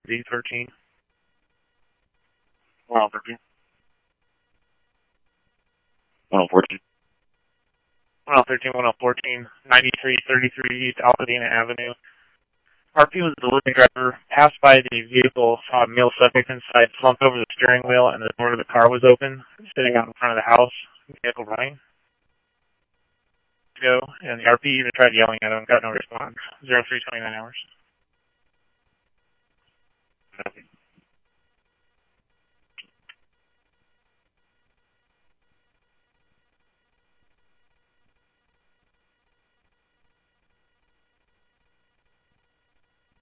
Z13. 1013. 1014. 1013, 1014, 9333 East Altadena Avenue. RP was the delivery driver, passed by the vehicle, saw a male subject inside, slumped over the steering wheel, and the door of the car was open, sitting out in front of the house, vehicle running. Go, and the RP even tried yelling at him, got no response. 0329 hours. Copy.